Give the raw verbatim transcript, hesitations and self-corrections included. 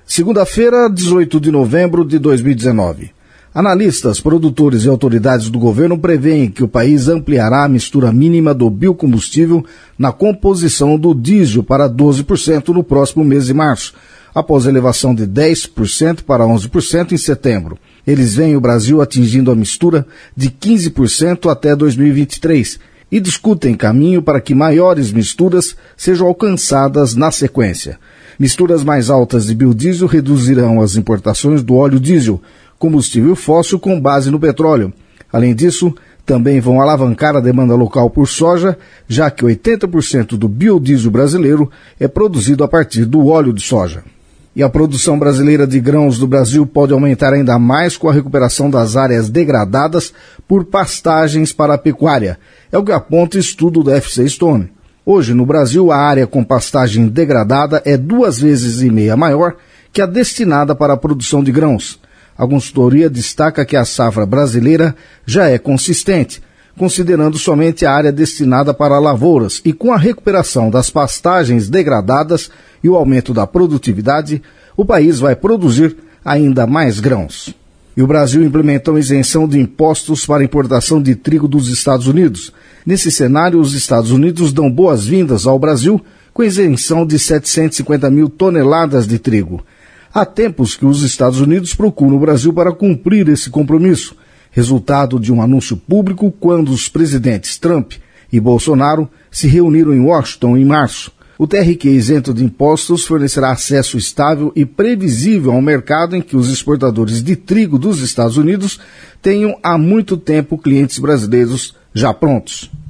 Segunda-feira, dezoito de novembro de dois mil e dezenove. Analistas, produtores e autoridades do governo preveem que o país ampliará a mistura mínima do biocombustível na composição do diesel para doze por cento no próximo mês de março, após elevação de dez por cento para onze por cento em setembro. Eles veem o Brasil atingindo a mistura de quinze por cento até dois mil e vinte e três e discutem caminho para que maiores misturas sejam alcançadas na sequência. Misturas mais altas de biodiesel reduzirão as importações do óleo diesel, combustível fóssil com base no petróleo. Além disso, também vão alavancar a demanda local por soja, já que oitenta por cento do biodiesel brasileiro é produzido a partir do óleo de soja. E a produção brasileira de grãos do Brasil pode aumentar ainda mais com a recuperação das áreas degradadas por pastagens para a pecuária. É o que aponta o estudo da F C Stone. Hoje, no Brasil, a área com pastagem degradada é duas vezes e meia maior que a destinada para a produção de grãos. A consultoria destaca que a safra brasileira já é consistente, considerando somente a área destinada para lavouras, e com a recuperação das pastagens degradadas e o aumento da produtividade, o país vai produzir ainda mais grãos. E o Brasil implementou isenção de impostos para importação de trigo dos Estados Unidos. Nesse cenário, os Estados Unidos dão boas-vindas ao Brasil com isenção de setecentos e cinquenta mil toneladas de trigo. Há tempos que os Estados Unidos procuram o Brasil para cumprir esse compromisso, resultado de um anúncio público quando os presidentes Trump e Bolsonaro se reuniram em Washington em março. O T R Q isento de impostos fornecerá acesso estável e previsível ao mercado em que os exportadores de trigo dos Estados Unidos tenham há muito tempo clientes brasileiros já prontos.